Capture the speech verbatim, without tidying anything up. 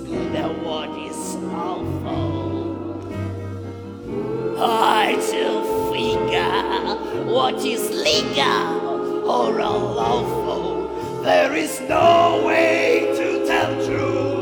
that what is awful. Hard to figure what is legal or unlawful. There is no way to tell truth.